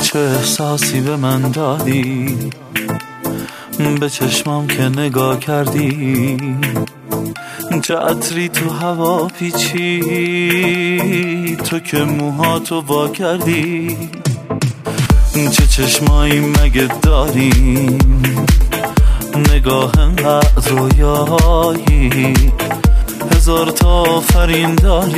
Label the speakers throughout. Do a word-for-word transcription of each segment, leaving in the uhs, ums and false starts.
Speaker 1: چه احساسی به من دادی، به چشمام که نگاه کردی، چه عطری تو هوا پیچی، تو که موهاتو وا کردی. چه چشمایی مگه داریم، نگاه انقدر رویایی، هزار تا آفرین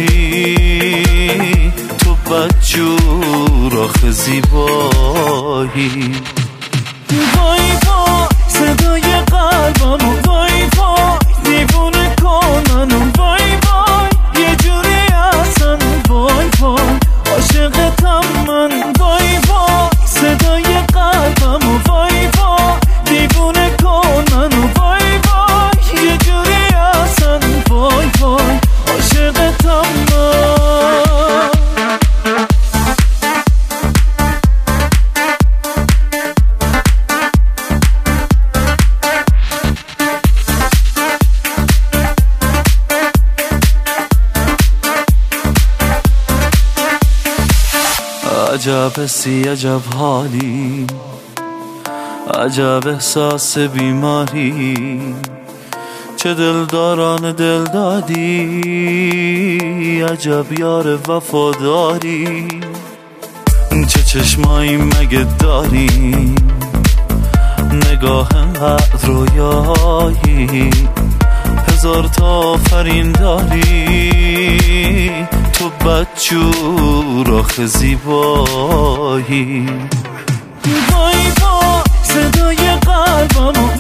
Speaker 1: داری، تو بدجور آخه زیبایی. وای وای صدای قلبمو، وای وای دیوونه کن منو، وای وای یه جوری اصلا، وای وای عاشقتم من، وای وای صدای قلبمو، وای وای دیوونه کن منو، وای وای یه جوری اصلا، وای وای عاشقتم من. عجب حسی عجب حالی، عجب احساس بیماری، چه دلداران دل دادی، عجب یار وفاداری. چه چشمایی مگه داری، نگاه انقدر رویایی، هزار تا آفرین داری، تو بدجور آخه زیبایی. وای وای صدای قلبمو،